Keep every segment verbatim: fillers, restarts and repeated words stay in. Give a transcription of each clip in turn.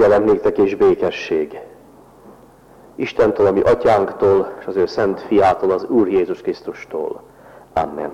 Kegyelem néktek és békesség Istentől, a mi atyánktól, és az ő szent fiától, az Úr Jézus Krisztustól. Amen.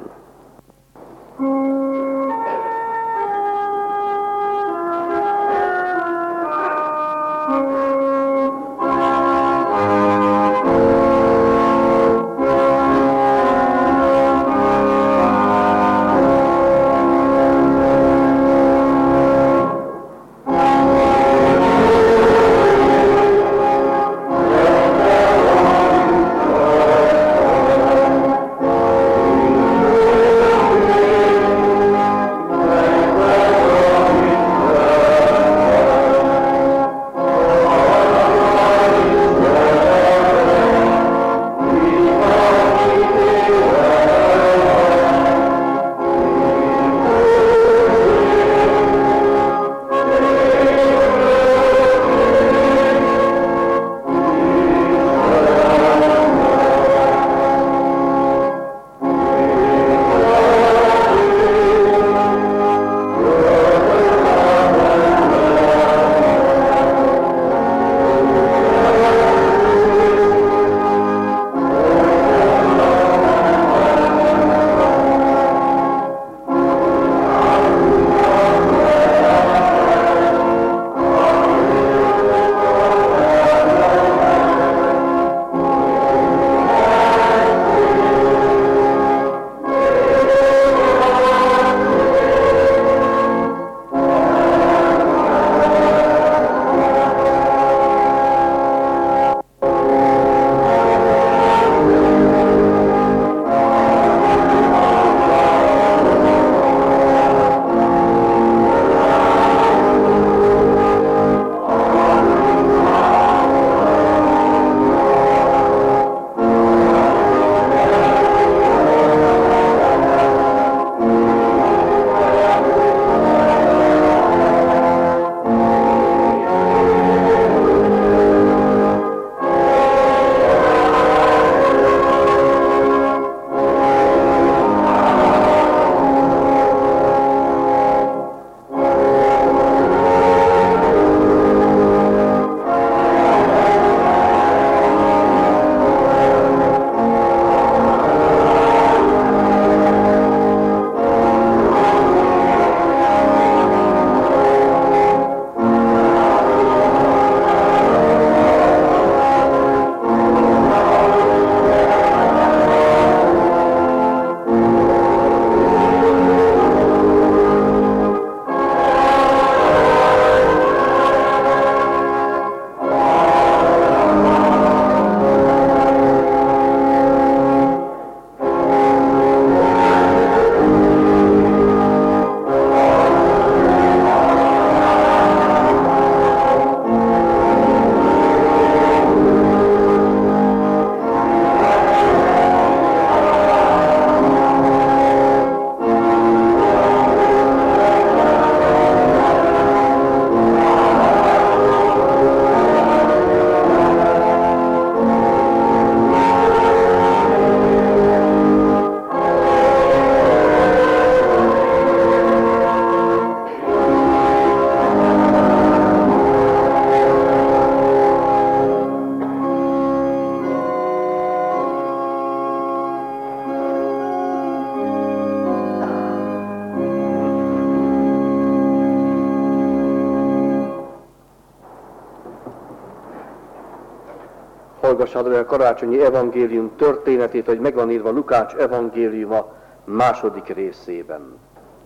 Hallgassátok el a karácsonyi evangélium történetét, hogy meg van írva Lukács evangéliuma második részében.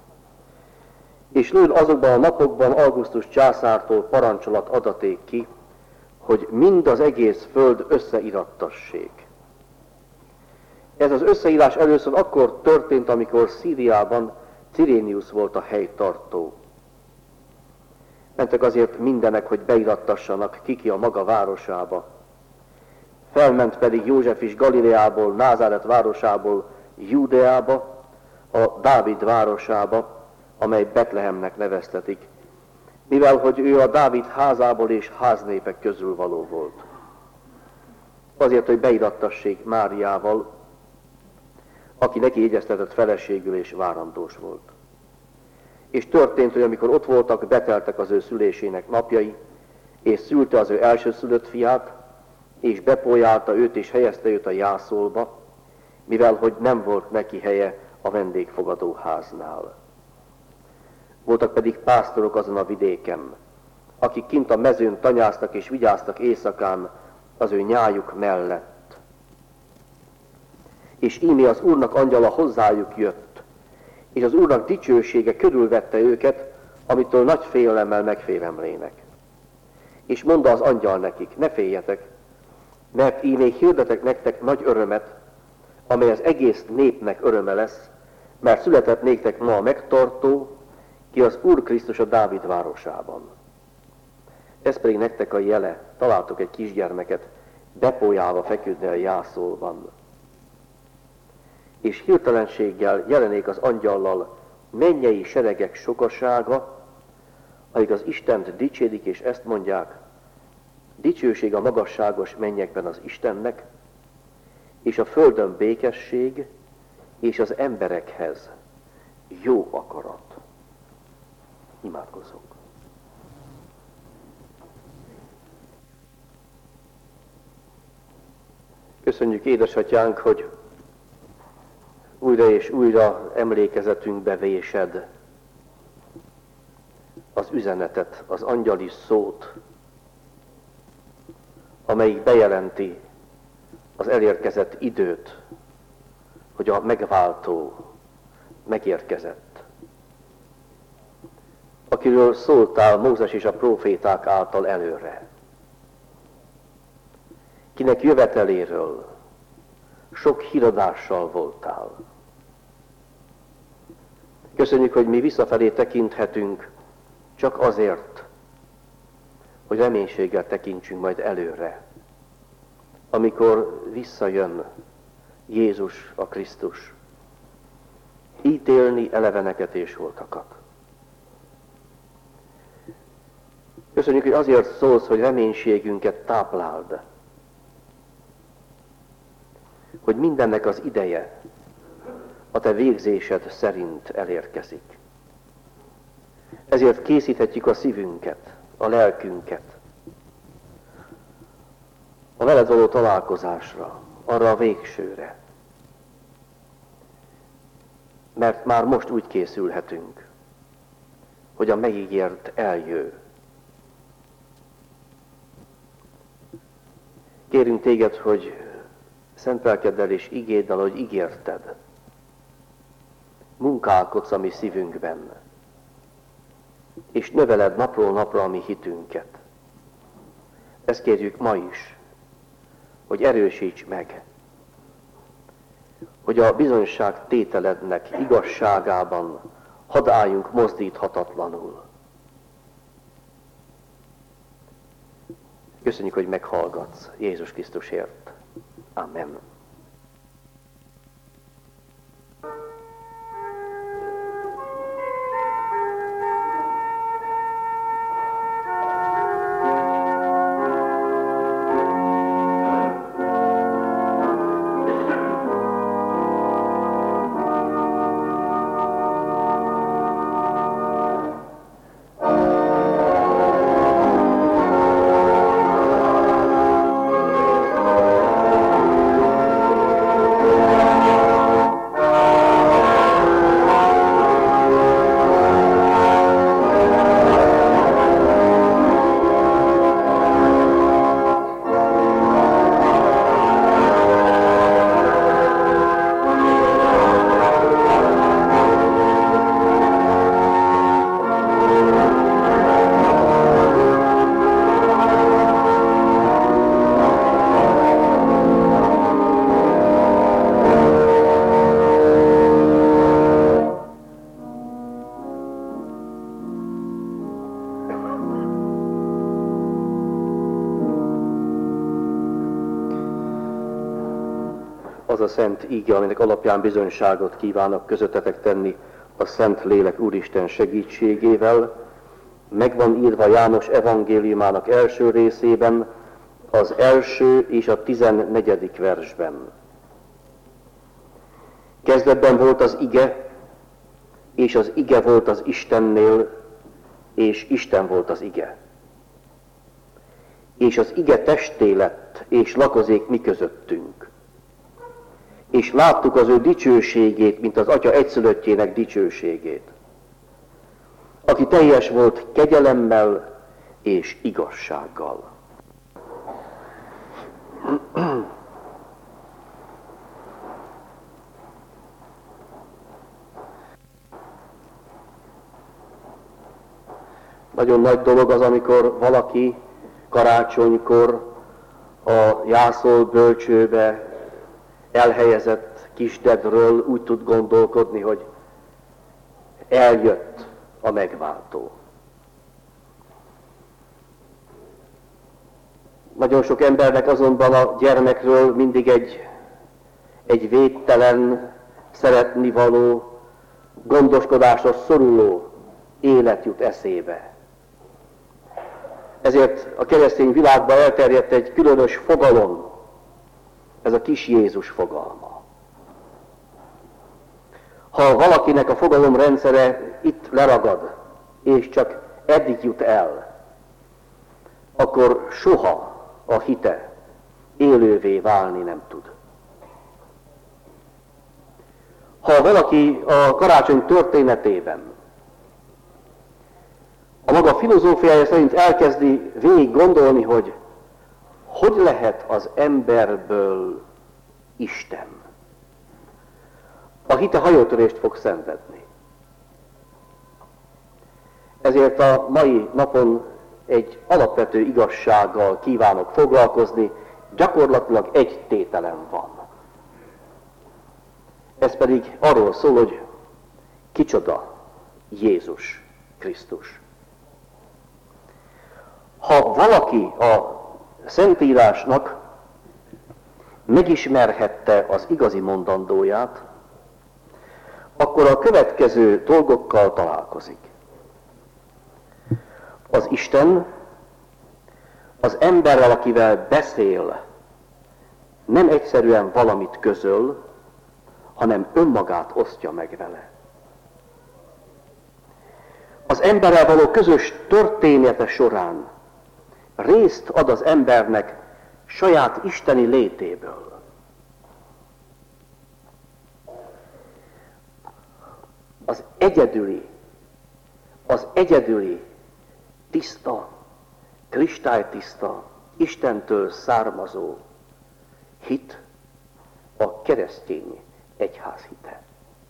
És lőd azokban a napokban Augustus császártól parancsolat adaték ki, hogy mind az egész föld összeírattassék. Ez az összeírás először akkor történt, amikor Szíriában Cirénius volt a helytartó. Mentek azért mindenek, hogy beirattassanak kiki a maga városába. Felment pedig József is Galileából, Názáret városából Júdeába, a Dávid városába, amely Betlehemnek neveztetik, mivel hogy ő a Dávid házából és háznépek közül való volt. Azért, hogy beirattassék Máriával, aki neki jegyeztetett feleségül és várandós volt. És történt, hogy amikor ott voltak, beteltek az ő szülésének napjai, és szülte az ő elsőszülött fiát, és bepolyálta őt, és helyezte őt a jászolba, mivel hogy nem volt neki helye a vendégfogadó háznál. Voltak pedig pásztorok azon a vidéken, akik kint a mezőn tanyáztak és vigyáztak éjszakán az ő nyájuk mellett. És íme az Úrnak angyala hozzájuk jött, és az Úrnak dicsősége körülvette őket, amitől nagy félelemmel megfélemlének. És mondta az angyal nekik, ne féljetek, mert íme hirdetek nektek nagy örömet, amely az egész népnek öröme lesz, mert született néktek ma a megtartó, ki az Úr Krisztus a Dávid városában. Ez pedig nektek a jele, találtok egy kisgyermeket, bepolyálva feküdni a jászolban. És hirtelenséggel jelenék az angyallal mennyei seregek sokasága, akik az Istent dicsérik, és ezt mondják, dicsőség a magasságos mennyekben az Istennek, és a földön békesség, és az emberekhez jó akarat. Imádkozzunk. Köszönjük, édesatyánk, hogy újra és újra emlékezetünkbe vésed az üzenetet, az angyali szót, amelyik bejelenti az elérkezett időt, hogy a megváltó megérkezett. Akiről szóltál Mózes és a próféták által előre. Kinek jöveteléről sok híradással voltál. Köszönjük, hogy mi visszafelé tekinthetünk, csak azért, hogy reménységgel tekintsünk majd előre, amikor visszajön Jézus a Krisztus, ítélni eleveneket és holtakat. Köszönjük, hogy azért szólsz, hogy reménységünket tápláld, hogy mindennek az ideje a te végzésed szerint elérkezik. Ezért készíthetjük a szívünket, a lelkünket a veled való találkozásra, arra a végsőre. Mert már most úgy készülhetünk, hogy a megígért eljő. Kérünk téged, hogy szent lelkeddel és igéddel, hogy ígérted, munkálkodsz a mi szívünkben, és növeled napról napra a mi hitünket. Ezt kérjük ma is, hogy erősíts meg, hogy a bizonyság tételednek igazságában hadd álljunk mozdíthatatlanul. Köszönjük, hogy meghallgatsz Jézus Krisztusért. Amen. Az a szent íge, aminek alapján bizonyságot kívánok közöttetek tenni a Szent Lélek Úristen segítségével, megvan írva János evangéliumának első részében, az első és a tizennegyedik versben. Kezdetben volt az ige, és az ige volt az Istennél, és Isten volt az ige. és az ige testé lett, és lakozék mi közöttünk. És láttuk az ő dicsőségét, mint az Atya egyszülöttjének dicsőségét, aki teljes volt kegyelemmel és igazsággal. Nagyon nagy dolog az, amikor valaki karácsonykor a jászol bölcsőbe elhelyezett kisdedről úgy tud gondolkodni, hogy eljött a megváltó. Nagyon sok embernek azonban a gyermekről mindig egy, egy védtelen, szeretnivaló, gondoskodásra szoruló élet jut eszébe. Ezért a keresztény világban elterjedt egy különös fogalom, ez a kis Jézus fogalma. Ha valakinek a fogalomrendszere itt leragad, és csak eddig jut el, akkor soha a hite élővé válni nem tud. Ha valaki a karácsony történetében a maga filozófiája szerint elkezdi végig gondolni, hogy hogy lehet az emberből Isten, a hite hajótörést fog szenvedni. Ezért a mai napon egy alapvető igazsággal kívánok foglalkozni, gyakorlatilag egy tételem van. Ez pedig arról szól, hogy kicsoda Jézus Krisztus. Ha valaki a Szentírásnak megismerhette az igazi mondandóját, akkor a következő dolgokkal találkozik. Az Isten az emberrel, akivel beszél, nem egyszerűen valamit közöl, hanem önmagát osztja meg vele. Az emberrel való közös története során részt ad az embernek saját isteni létéből. Az egyedüli, az egyedüli, tiszta, kristálytiszta, Istentől származó hit a keresztény egyház hite.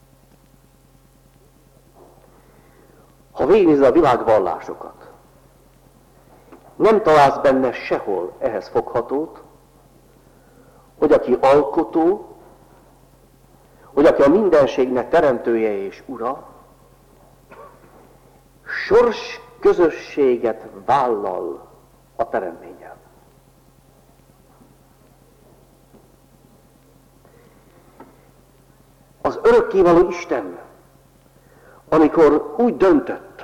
Ha végignézed a világvallásokat, nem találsz benne sehol ehhez foghatót, hogy aki alkotó, hogy aki a mindenségnek teremtője és ura, sors közösséget vállal a teremtménnyel. Az örökkévaló Isten, amikor úgy döntött,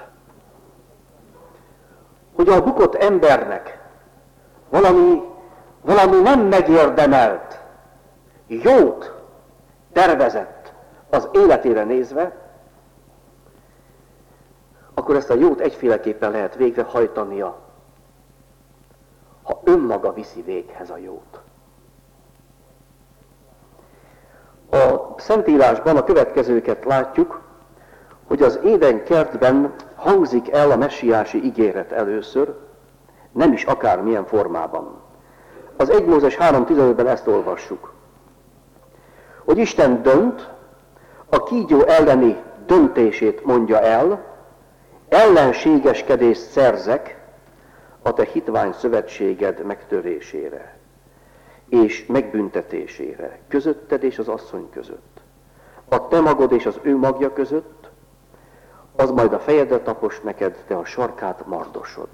hogy a bukott embernek valami, valami nem megérdemelt jót tervezett az életére nézve, akkor ezt a jót egyféleképpen lehet végrehajtania, ha önmaga viszi véghez a jót. A Szentírásban a következőket látjuk, hogy az Éden kertben hangzik el a messiási ígéret először, nem is akármilyen formában. Az egy Mózes három tizenötben ezt olvassuk, hogy Isten dönt, a kígyó elleni döntését mondja el, ellenségeskedést szerzek a te hitvány szövetséged megtörésére és megbüntetésére, közötted és az asszony között, a te magod és az ő magja között, az majd a fejedre tapos neked, te a sarkát mardosod.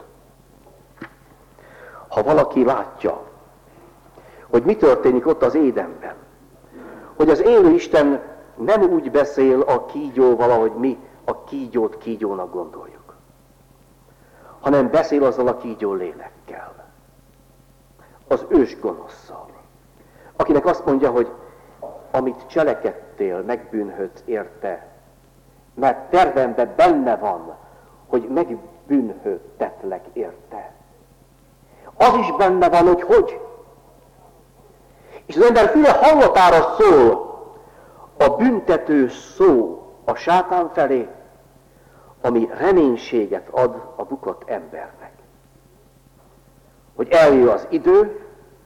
Ha valaki látja, hogy mi történik ott az Édenben, hogy az élő Isten nem úgy beszél a kígyóval, ahogy mi a kígyót kígyónak gondoljuk, hanem beszél azzal a kígyó lélekkel, az ős gonosszal, akinek azt mondja, hogy amit cselekedtél, megbűnhődsz érte, mert tervemben benne van, hogy megbűnhődtetlek érte. Az is benne van, hogy hogy. És az ember füle hallatára szól a büntető szó a sátán felé, ami reménységet ad a bukott embernek. Hogy eljön az idő,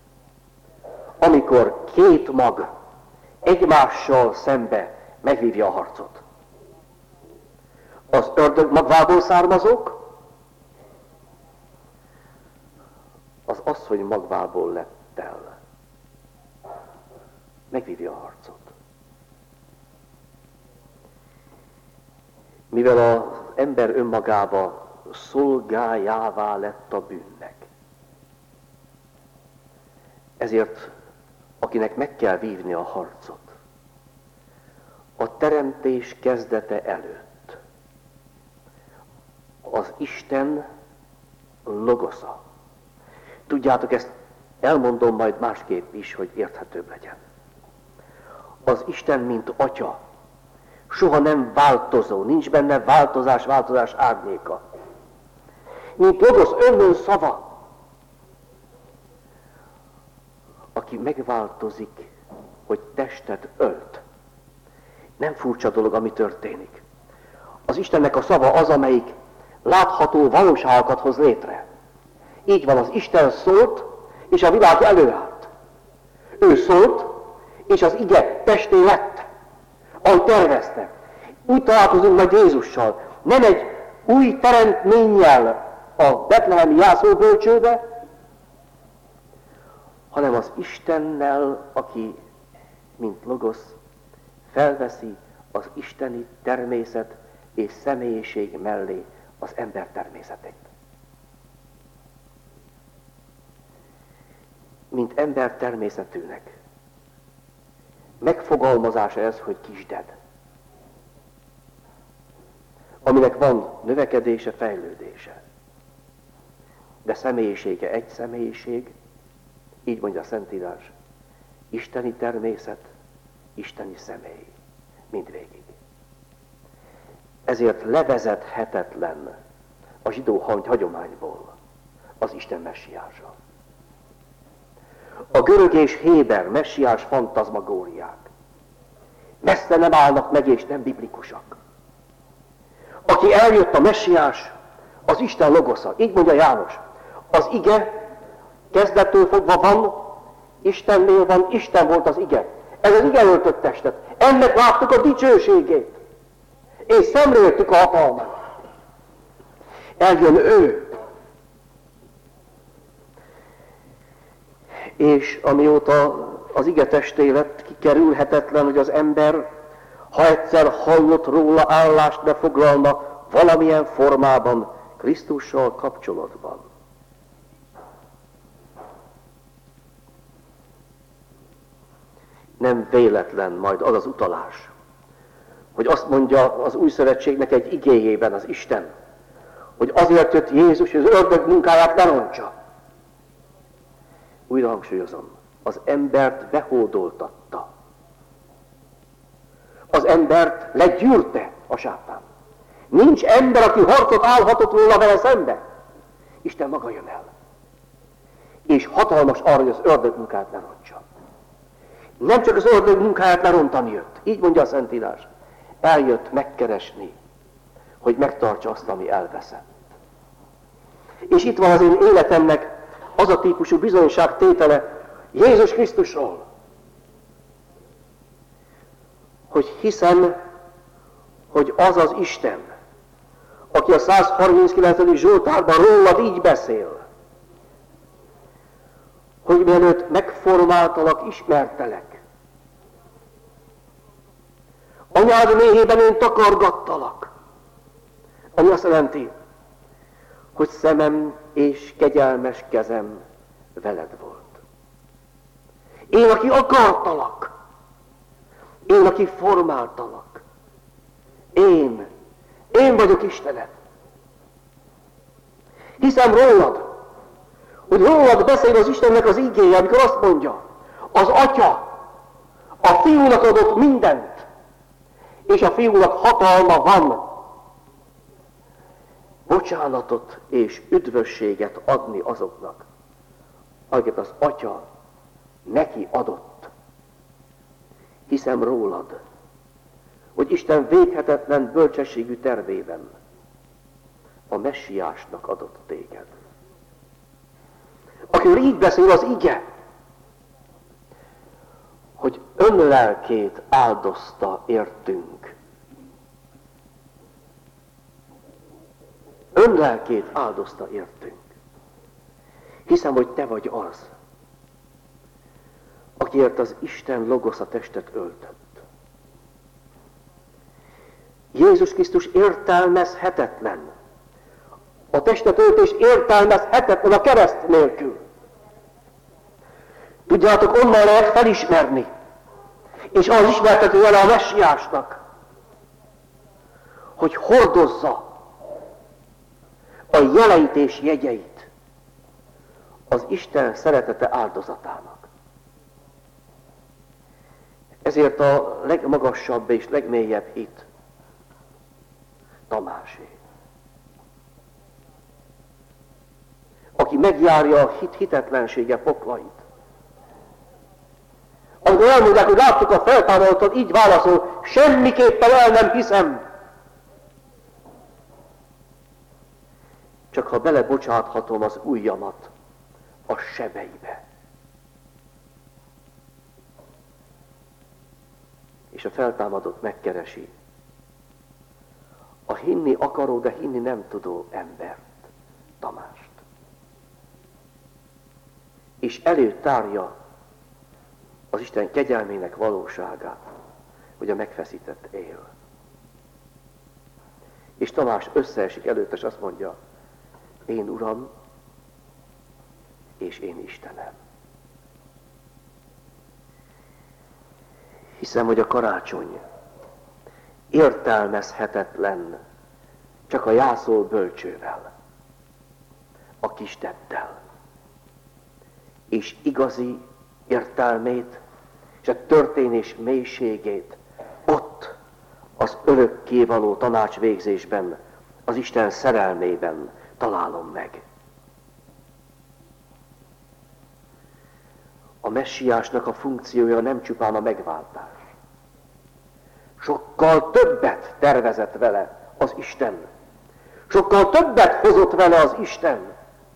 amikor két mag egymással szembe megvívja a harcot. Az ördög magvából származók, az asszony magvából lett el. Megvívja a harcot. Mivel az ember önmagába szolgájává lett a bűnnek. Ezért, akinek meg kell vívni a harcot, a teremtés kezdete előtt az Isten logosza. Tudjátok, ezt elmondom majd másképp is, hogy érthetőbb legyen. Az Isten, mint Atya, soha nem változó, nincs benne változás, változás árnyéka. Mint logosz, önnön szava, aki megváltozik, hogy testet ölt. Nem furcsa dolog, ami történik. Az Istennek a szava az, amelyik látható valóságokat hoz létre. Így van, az Isten szólt, és a világ előállt. Ő szólt, és az ige testé lett, ahogy tervezte. Úgy találkozunk majd Jézussal. Nem egy új teremtménnyel a betlehemi jászolbölcsőbe, hanem az Istennel, aki, mint logosz, felveszi az isteni természet és személyiség mellé az ember természetét. Mint ember természetűnek megfogalmazása ez, hogy kisded, aminek van növekedése, fejlődése, de személyisége egy személyiség, így mondja a Szentírás, isteni természet, isteni személy, mindvégig. Ezért levezethetetlen a zsidó hagyományból az Isten messiása. A görög és héber messiás fantazmagóriák messze nem állnak meg és nem biblikusak. Aki eljött a messiás, az Isten logosza. Így mondja János. Az ige kezdettől fogva van, Istennél van, Isten volt az ige. Ez az ige öltött testet. Ennek láttuk a dicsőségét. És szemléltük a hatalmát. Eljön ő. És amióta az ige testé lett, kikerülhetetlen, hogy az ember, ha egyszer hallott róla, állást befoglalna valamilyen formában Krisztussal kapcsolatban. Nem véletlen majd az az utalás, hogy azt mondja az új szövetségnek egy igéjében az Isten, hogy azért jött Jézus, hogy az ördög munkáját ne rontsa. Újra hangsúlyozom, az embert behódoltatta. Az embert legyűrte a sátán. Nincs ember, aki harcot állhatott volna vele szembe. Isten maga jön el. És hatalmas arra, hogy az ördög munkáját ne rontsa. Nem csak az ördög munkáját lerontani jött. Így mondja a Szentírás. Eljött megkeresni, hogy megtartsa azt, ami elveszett. És itt van az én életemnek az a típusú bizonyságtétele Jézus Krisztusról, hogy hiszem, hogy az az Isten, aki a százharminckilencedik Zsoltárban rólad így beszél, hogy mielőtt megformáltalak, ismertelek. Anyád méhében én takargattalak. Ami azt jelenti, hogy szemem és kegyelmes kezem veled volt. Én, aki akartalak. Én, aki formáltalak. Én. Én vagyok Istened. Hiszem rólad, hogy rólad beszél az Istennek az igéje, amikor azt mondja, az Atya a Fiúnak adott mindent, és a Fiúnak hatalma van bocsánatot és üdvösséget adni azoknak, amiket az Atya neki adott. Hiszem rólad, hogy Isten véghetetlen bölcsességű tervében a messiásnak adott téged. Akiről így beszél az ige, hogy önlelkét áldozta értünk. Önlelkét áldozta értünk. Hiszem, hogy te vagy az, akiért az Isten Logosz a testet öltött. Jézus Krisztus értelmezhetetlen. A testet öltés értelmezhetetlen a kereszt nélkül. Tudjátok, onnan lehet felismerni, és az ismertető el a messiásnak, hogy hordozza a jelentés jegyeit az Isten szeretete áldozatának. Ezért a legmagasabb és legmélyebb hit Tamásé. Aki megjárja a hit hitetlensége poklait. Amikor elmondják, hogy láttuk a feltámadottat, így válaszol, semmiképpen el nem hiszem. Csak ha belebocsáthatom az ujjamat a sebeibe. És a feltámadott megkeresi a hinni akaró, de hinni nem tudó embert, Tamást. És előtárja az Isten kegyelmének valóságát, hogy a megfeszített él. És Tamás összeesik előtte, és azt mondja, én Uram, és én Istenem. Hiszem, hogy a karácsony értelmezhetetlen csak a jászol bölcsővel, a kisteddel. És igazi értelmét és a történés mélységét ott az örökkévaló tanácsvégzésben, az Isten szerelmében találom meg. A messiásnak a funkciója nem csupán a megváltás. Sokkal többet tervezett vele az Isten. Sokkal többet hozott vele az Isten.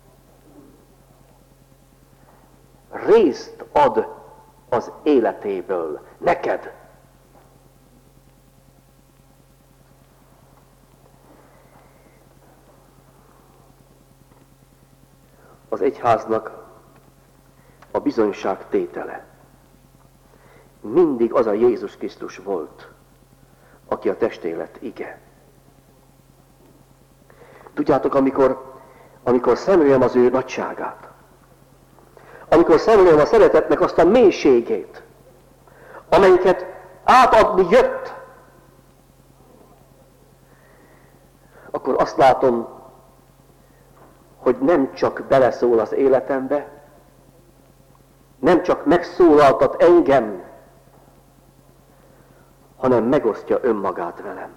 Részt ad az életéből neked. Az egyháznak a bizonyság tétele mindig az a Jézus Krisztus volt, aki a testélet ige. Tudjátok, amikor, amikor szemlélem az ő nagyságát, amikor szemlélem a szeretetnek azt a mélységét, amelyiket átadni jött, akkor azt látom, hogy nem csak beleszól az életembe, nem csak megszólaltat engem, hanem megosztja önmagát velem.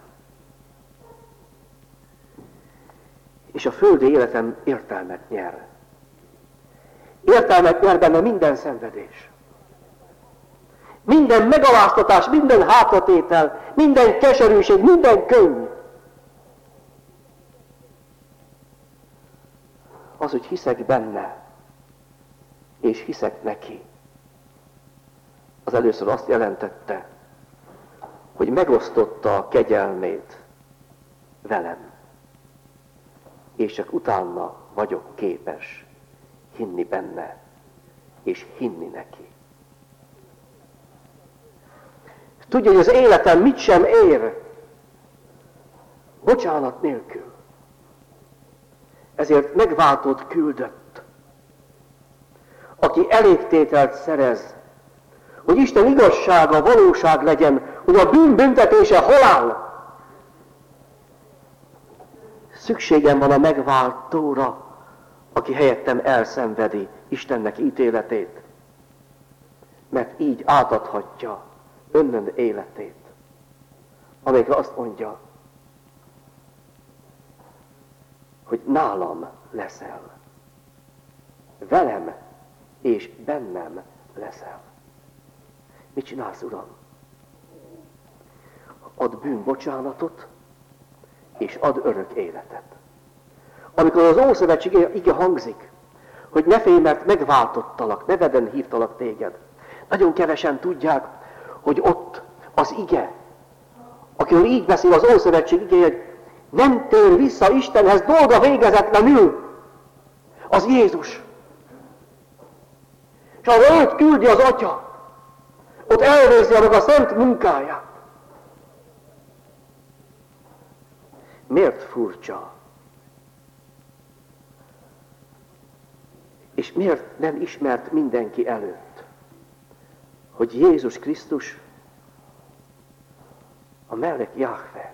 És a földi életem értelmet nyer. Értelmet nyer benne minden szenvedés. Minden megaláztatás, minden hátratétel, minden keserűség, minden könny. Az, hogy hiszek benne, és hiszek neki, az először azt jelentette, hogy megosztotta a kegyelmét velem, és csak utána vagyok képes hinni benne, és hinni neki. Tudja, hogy az életem mit sem ér, bocsánat nélkül. Ezért megváltót küldött, aki elégtételt szerez, hogy Isten igazsága valóság legyen, hogy a bűn büntetése halál. Szükségem van a megváltóra, aki helyettem elszenvedi Istennek ítéletét, mert így átadhatja önnön életét, amelyikre azt mondja, hogy nálam leszel, velem és bennem leszel. Mit csinálsz, Uram? Ad bűnbocsánatot, és ad örök életet. Amikor az Ószövetség ige hangzik, hogy ne félj, mert megváltottalak, neveden hívtalak téged. Nagyon kevesen tudják, hogy ott az ige, akiről így beszél az Ószövetség igéje, hogy nem tér vissza Istenhez dolga végezetlenül, az Jézus. És arra őt küldi az Atya, ott elvégzi a maga szent munkáját. Miért furcsa? És miért nem ismert mindenki előtt, hogy Jézus Krisztus a Melek Jahve,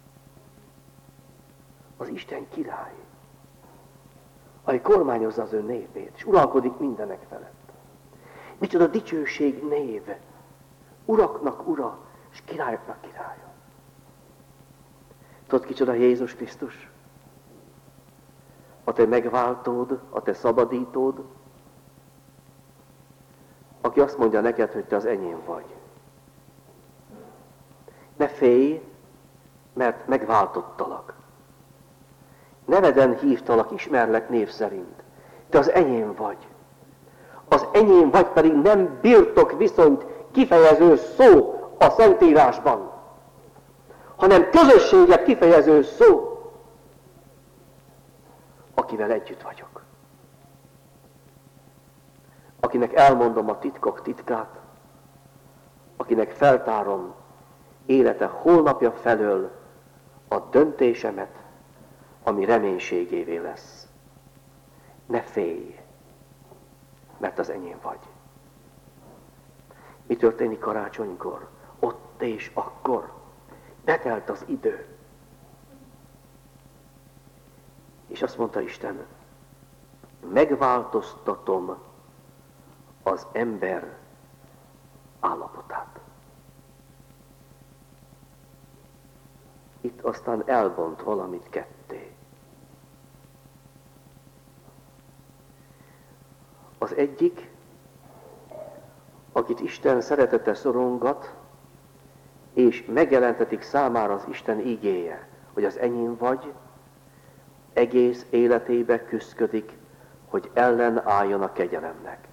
az Isten király, aki kormányozza az ő népét, és uralkodik mindenek felett. Micsoda dicsőség név, uraknak ura, és királyoknak királya. Tudod, kicsoda Jézus Krisztus? A te megváltód, a te szabadítód, aki azt mondja neked, hogy te az enyém vagy. Ne félj, mert megváltottalak. Neveden hívtalak, ismerlek név szerint. Te az enyém vagy. Az enyém vagy pedig nem birtok viszonyt kifejező szó a Szentírásban, hanem közösséget kifejező szó, akivel együtt vagyok. Akinek elmondom a titkok titkát, akinek feltárom élete holnapja felől a döntésemet, ami reménységévé lesz. Ne félj, mert az enyém vagy. Mi történik karácsonykor? Ott és akkor. Betelt az idő. És azt mondta Isten, megváltoztatom az ember állapotát. Itt aztán elbont valamit ketté. Az egyik, akit Isten szeretete szorongat, és megjelentetik számára az Isten igéje, hogy az enyém vagy, egész életébe küszködik, hogy ellenálljon a kegyelemnek.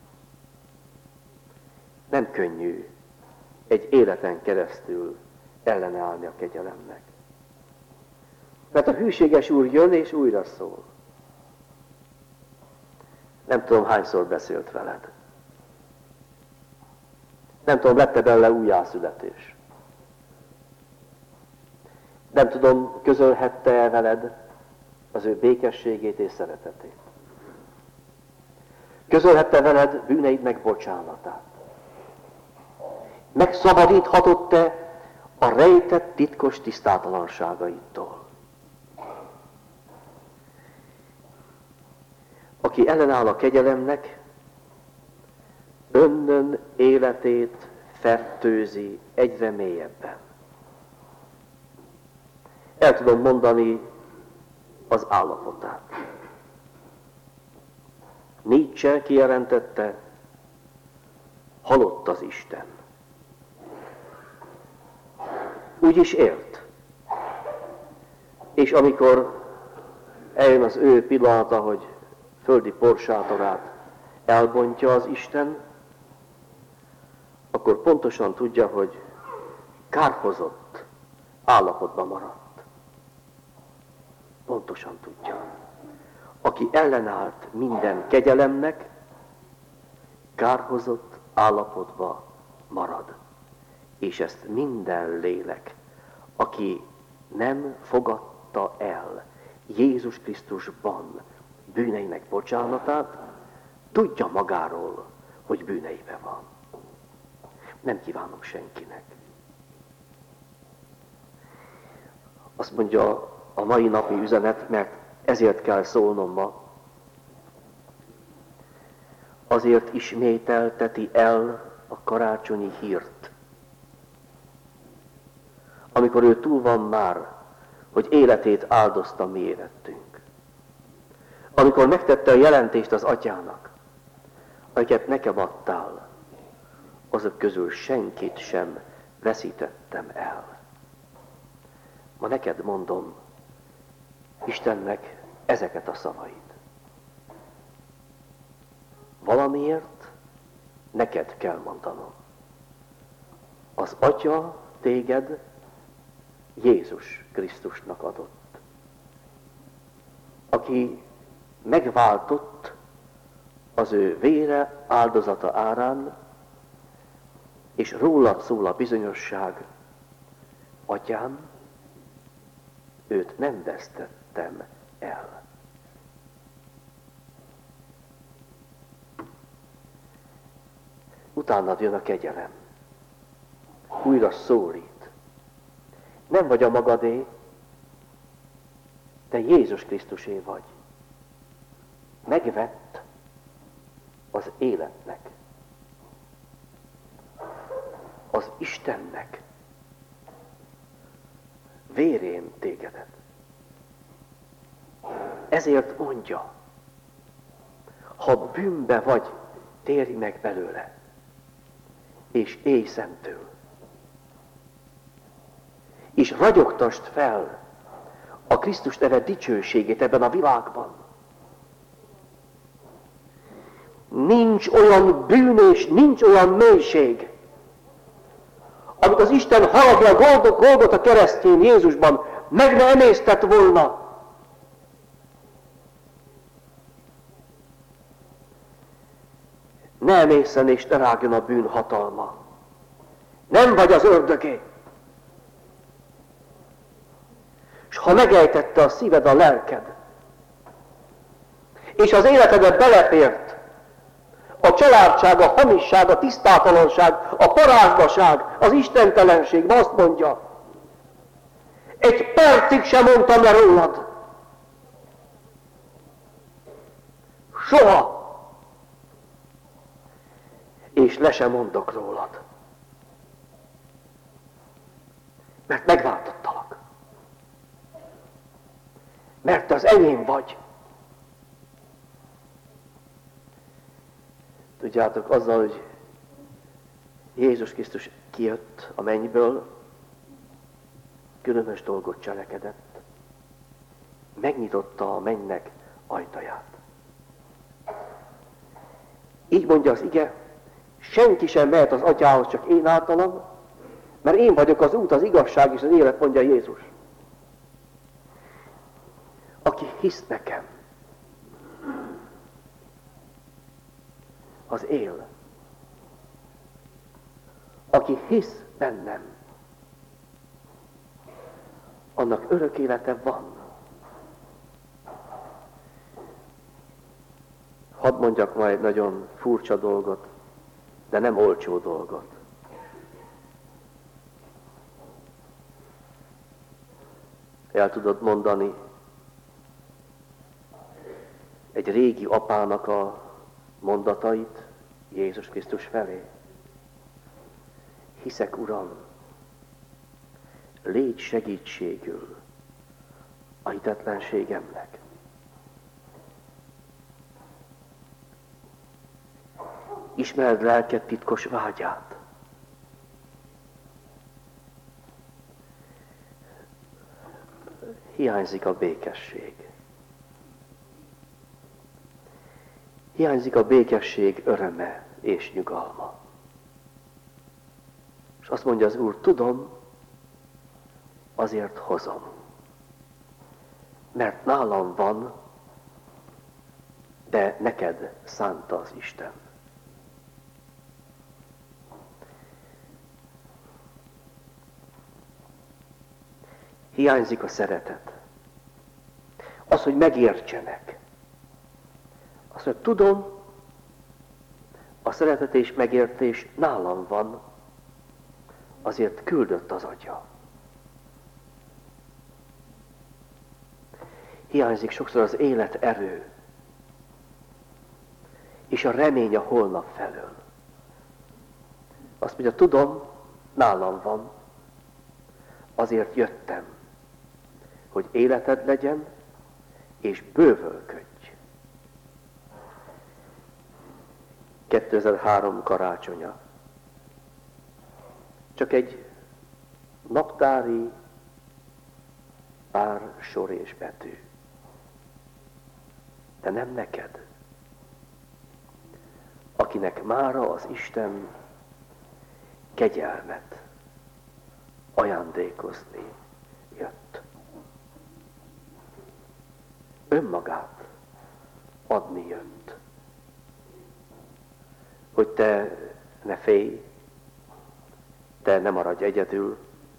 Nem könnyű egy életen keresztül ellenállni a kegyelemnek. Mert a hűséges Úr jön és újra szól. Nem tudom, hányszor beszélt veled. Nem tudom, lett-e belőle újjászületés. Nem tudom, közölhette-e veled az ő békességét és szeretetét. Közölhette veled bűneid megbocsánatát. Megszabadíthatott-e a rejtett titkos tisztátalanságaitól. Aki ellenáll a kegyelemnek, önnön életét fertőzi egyre mélyebben. El tudom mondani az állapotát. Nietzsche kijelentette, halott az Isten. Úgy is élt. És amikor eljön az ő pillanata, hogy földi porsátorát elbontja az Isten, akkor pontosan tudja, hogy kárhozott állapotban maradt. Pontosan tudja. Aki ellenállt minden kegyelemnek, kárhozott állapotba marad. És ezt minden lélek, aki nem fogadta el Jézus Krisztusban bűneinek bocsánatát, tudja magáról, hogy bűneibe van. Nem kívánom senkinek. Azt mondja a mai napi üzenet, mert ezért kell szólnom ma, azért ismételteti el a karácsonyi hírt, amikor ő túl van már, hogy életét áldozta mi érettünk. Amikor megtette a jelentést az Atyának, amiket nekem adtál, azok közül senkit sem veszítettem el. Ma neked mondom, Istennek ezeket a szavait. Valamiért neked kell mondanom. Az Atya téged Jézus Krisztusnak adott, aki megváltott az ő vére áldozata árán, és rólad szól a bizonyosság, Atyám, őt nem vesztettem el. Utánad jön a kegyelem. Újra szólít. Nem vagy a magadé, te Jézus Krisztusé vagy. Megvett az életnek, az Istennek vérén tégedet. Ezért mondja, ha bűnbe vagy, térj meg belőle, és élj szemtől. És ragyogtasd fel a Krisztus neve dicsőségét ebben a világban. Nincs olyan bűn és nincs olyan mélység, amit az Isten haragja Golgota keresztjén Jézusban meg ne emésztett volna. Ne emészen és ne rágjon a bűn hatalma. Nem vagy az ördögé. És ha megejtette a szíved, a lelked, és az életedbe belefért a családság, a hamisság, a tisztátalanság, a parázsdaság, az istentelenség, azt mondja, egy percig sem mondtam le rólad. Soha. És le sem mondok rólad. Mert megváltottalak. Mert az enyém vagy. Tudjátok, azzal, hogy Jézus Krisztus kijött a mennyből, különös dolgot cselekedett. Megnyitotta a mennynek ajtaját. Így mondja az ige, senki sem mehet az Atyához, csak én általam, mert én vagyok az út, az igazság és az élet, mondja Jézus. Aki hisz nekem, az él. Aki hisz bennem, annak örök élete van. Hadd mondjak majd nagyon furcsa dolgot, de nem olcsó dolgot. El tudod mondani egy régi apának a mondatait Jézus Krisztus felé? Hiszek, Uram, légy segítségül a hitetlenségemnek. Ismerd lelked titkos vágyát. Hiányzik a békesség. Hiányzik a békesség öröme és nyugalma. És azt mondja az Úr, tudom, azért hozom. Mert nálam van, de neked szánta az Isten. Hiányzik a szeretet. Az, hogy megértsenek. Azt mondja, tudom, a szeretet és megértés nálam van, azért küldött az Atya. Hiányzik sokszor az élet erő, és a remény a holnap felől. Azt mondja, tudom, nálam van, azért jöttem, hogy életed legyen, és bővölködj. kétezer-három karácsonya. Csak egy naptári pár sor és betű. De nem neked, akinek mára az Isten kegyelmet ajándékozni jött. Önmagát adni jött. Hogy te ne félj, te ne maradj egyedül,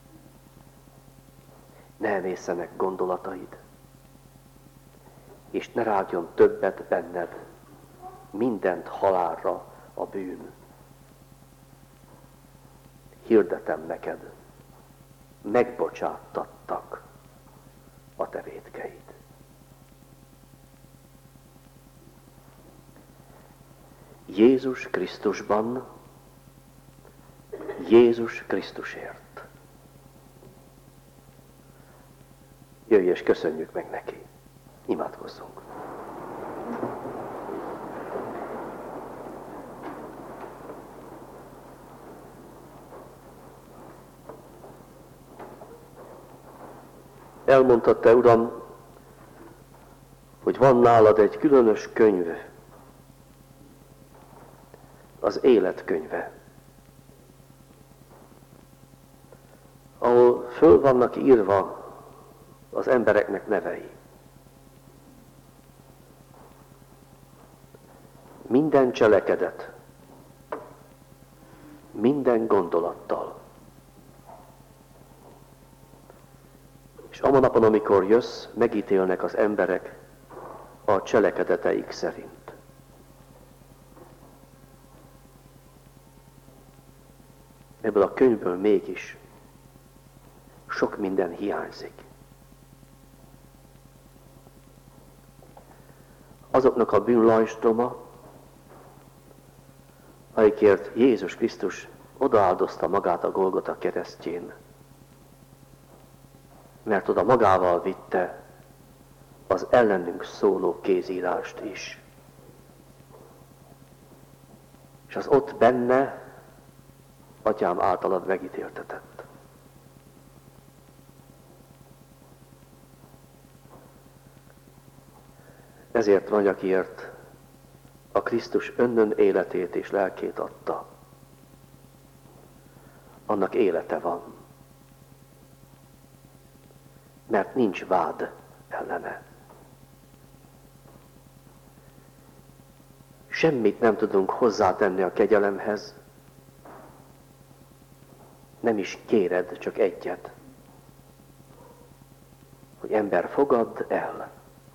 ne emészenek gondolataid, és ne rágjon többet benned mindent halálra a bűn. Hirdetem neked, megbocsáttattak a te vétkeid. Jézus Krisztusban, Jézus Krisztusért. Jöjj és köszönjük meg neki. Imádkozzunk. Elmondtad te, Uram, hogy van nálad egy különös könyv, az életkönyve, ahol föl vannak írva az embereknek nevei. Minden cselekedet, minden gondolattal. És amon napon, amikor jössz, megítélnek az emberek a cselekedeteik szerint. Ebből a könyvből mégis sok minden hiányzik. Azoknak a bűnlajstroma, akikért Jézus Krisztus odaáldozta magát a Golgota keresztjén, mert oda magával vitte az ellenünk szóló kézírást is. És az ott benne Atyám általad megítéltetett. Ezért vagy, akiért a Krisztus önnön életét és lelkét adta. Annak élete van. Mert nincs vád ellene. Semmit nem tudunk hozzátenni a kegyelemhez, nem is kéred, csak egyet, hogy ember, fogadd el.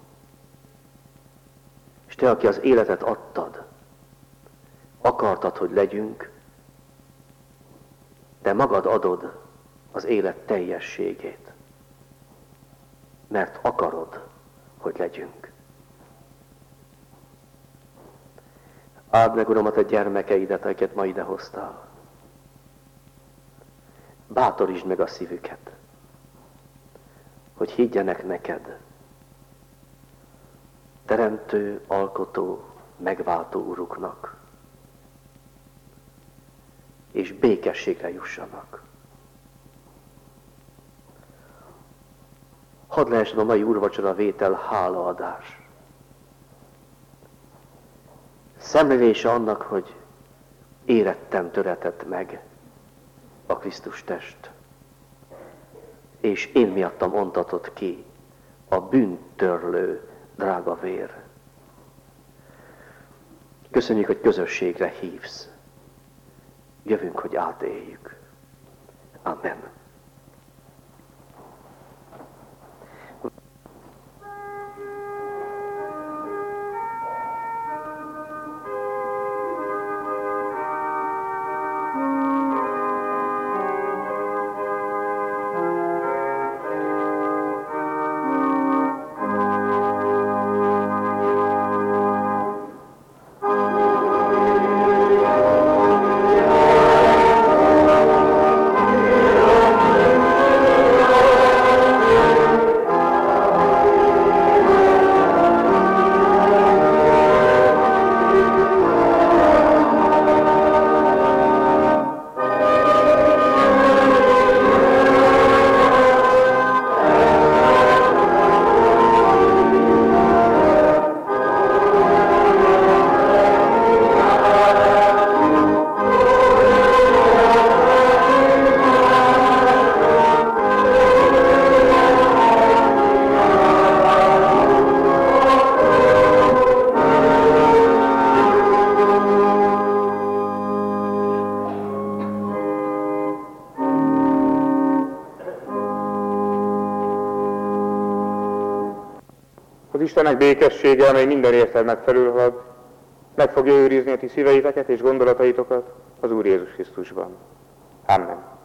És te, aki az életet adtad, akartad, hogy legyünk, de magad adod az élet teljességét, mert akarod, hogy legyünk. Áld meg, Uram, a te gyermekeidet, akiket ma ide hoztál. Bátorítsd meg a szívüket, hogy higgyenek neked, teremtő, alkotó, megváltó Uruknak, és békességre jussanak. Hadd lehessen a mai úrvacsora vétel hálaadás. Szemlélése annak, hogy érettem töretett meg a Krisztus test, és én miattam ontatott ki a bűntörlő drága vér. Köszönjük, hogy közösségre hívsz. Jövünk, hogy átéljük. Amen. Amen. Az Istennek békessége, amely minden értelmet felülhalad, meg fogja őrizni a ti szíveiteket és gondolataitokat az Úr Jézus Krisztusban. Amen.